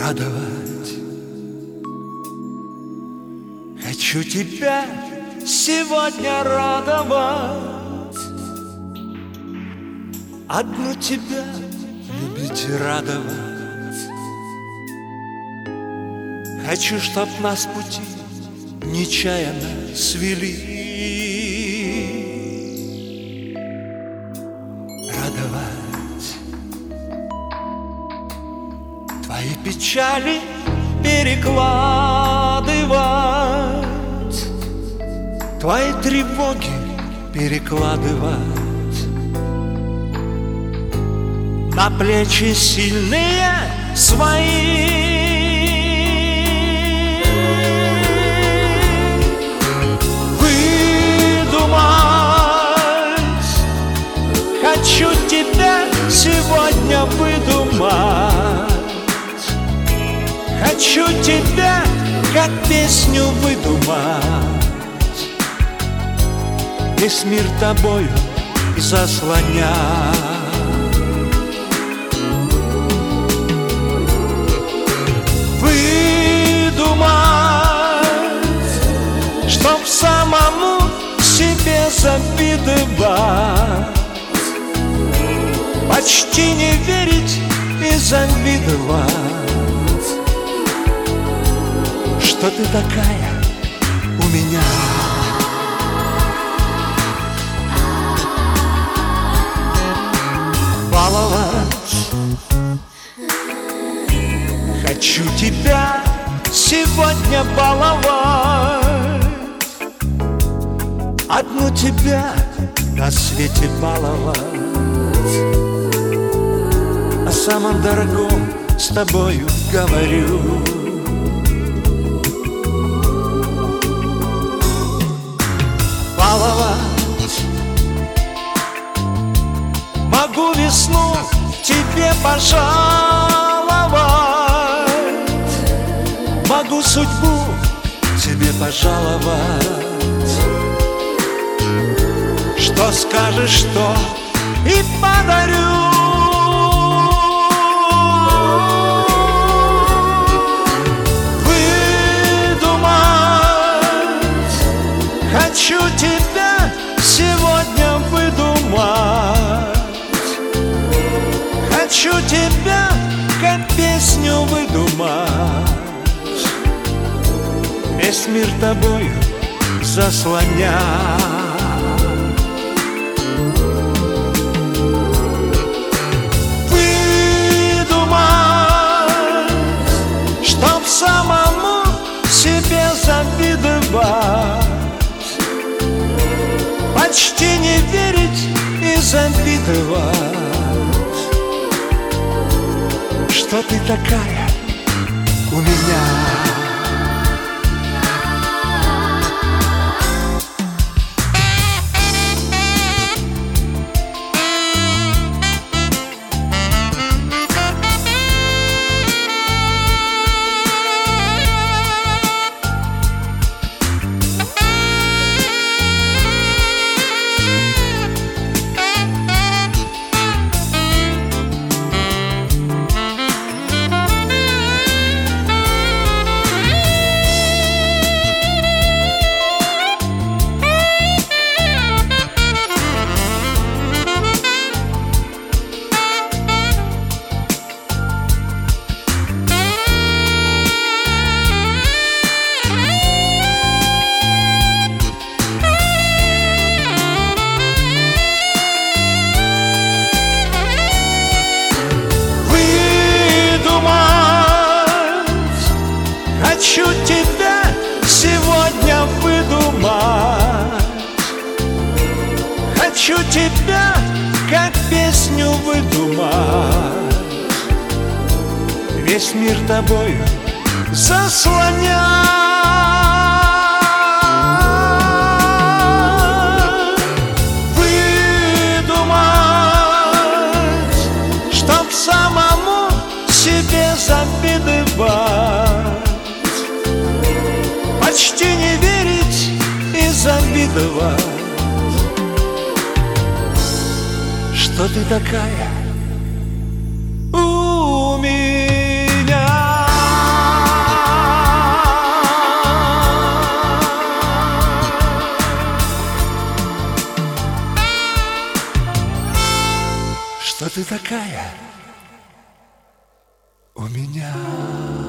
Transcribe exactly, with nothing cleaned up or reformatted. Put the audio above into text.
радовать. Хочу тебя сегодня радовать, одну тебя любить и радовать. Хочу, чтоб нас пути нечаянно свели, радовать. Твои печали перекладывать, твои тревоги перекладывать на плечи сильные свои. Хочу тебя сегодня выдумать, хочу тебя как песню выдумать, весь мир тобою заслонять. Выдумать, чтоб самому себе завидовать, почти не верить и завидовать, что ты такая у меня. Баловать, хочу тебя сегодня баловать, одну тебя на свете баловать. О самом дорогом с тобою говорю. Баловать, могу весну тебе пожаловать, могу судьбу тебе пожаловать. Что скажешь, что и подарю. Хочу тебя сегодня выдумать, хочу тебя как песню выдумать, весь мир тобою заслонять. Выдумать, чтоб самому себе завидовать, почти не верить и завидовать, что ты такая у меня. Хочу тебя сегодня выдумать, хочу тебя как песню выдумать, весь мир тобою заслонять. Выдумать, чтоб самому себе завидовать, почти не верить и завидовать, что ты такая у меня. что ты такая у меня.